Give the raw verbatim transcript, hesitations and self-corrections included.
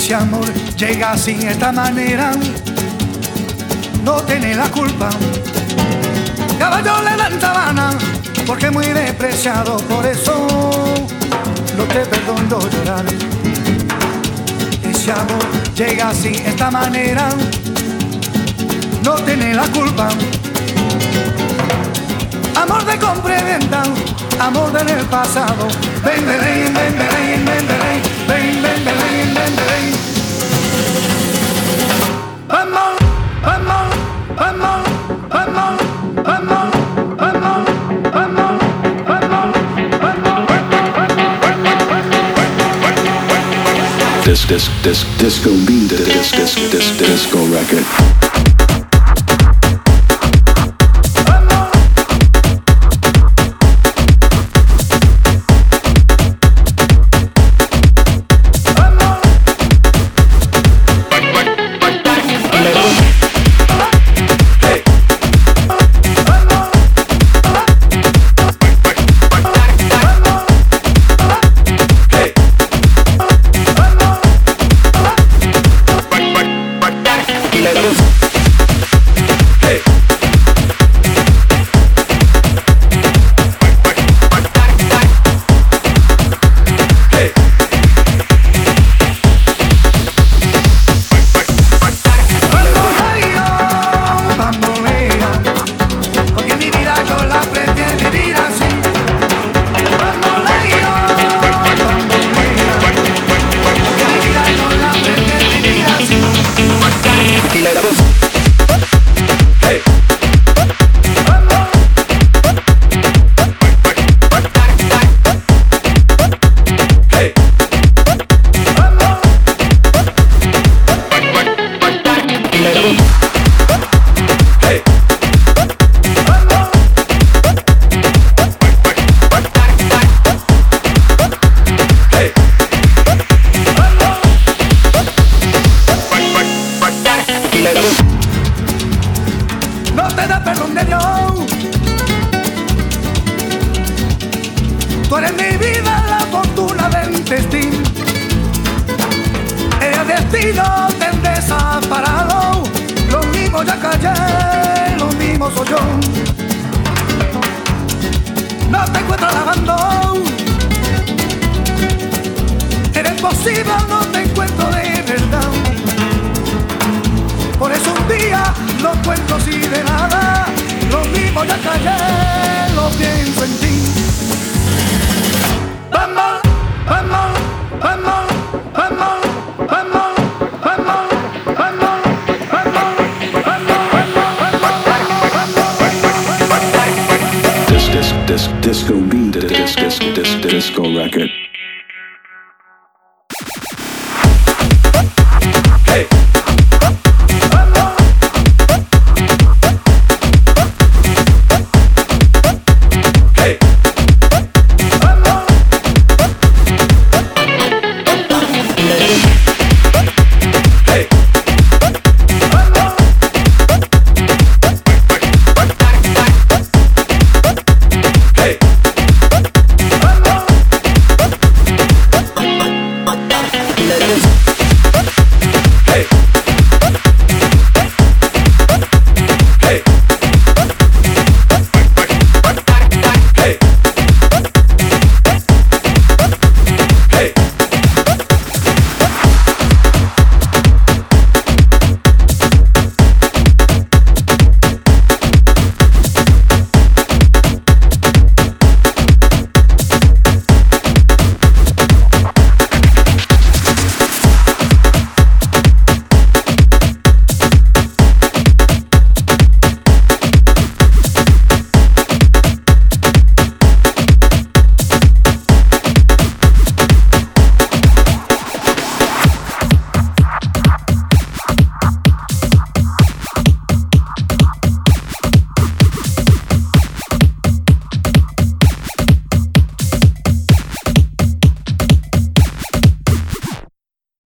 Ese amor llega así, de esta manera, no tiene la culpa. Caballo le dan sabana, porque es muy despreciado, por eso no te perdono llorar. Ese amor llega así, de esta manera, no tiene la culpa. Amor de compra y venta, amor del pasado. Ven, ven, ven, ven, ven, ven, ven, ven, ven, ven, ven, ven, ven. Amor, amor, amor, amor, amor, amor, amor, amor, amor. This, this, this, disco beat, this, this, this, disco record. No te da perdón de Dios. Tú eres mi vida, la fortuna del destino. El destino te han desamparado. Lo mismo ya callé, lo mismo soy yo. No te encuentro lavando. Eres posible, no te encuentro de verdad. Por eso un día no cuento así de nada. Lo mismo ya callé, lo pienso en ti. Vamos, vamos, vamos, vamos, vamos, vamos, vamos, vamos. This, this, this, disco beat, this, this, this, disco record. Hey!